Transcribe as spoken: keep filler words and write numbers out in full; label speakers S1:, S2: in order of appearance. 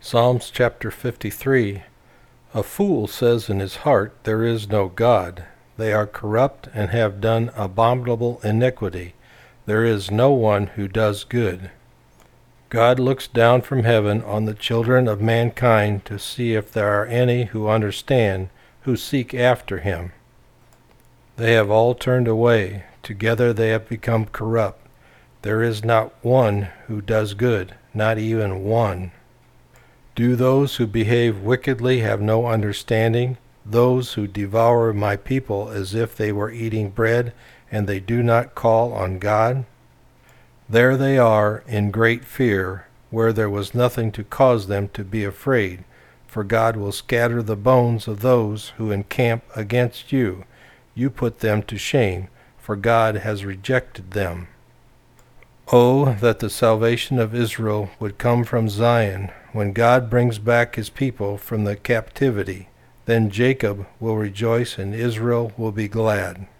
S1: Psalms chapter fifty-three. A fool says in his heart, "There is no God." They are corrupt and have done abominable iniquity. There is no one who does good. God looks down from heaven on the children of mankind to see if there are any who understand, who seek after him. They have all turned away. Together they have become corrupt. There is not one who does good, not even one. Do those who behave wickedly have no understanding? Those who devour my people as if they were eating bread, and they do not call on God? There they are in great fear, where there was nothing to cause them to be afraid, for God will scatter the bones of those who encamp against you. You put them to shame, for God has rejected them. Oh, that the salvation of Israel would come from Zion, when God brings back his people from the captivity. Then Jacob will rejoice and Israel will be glad.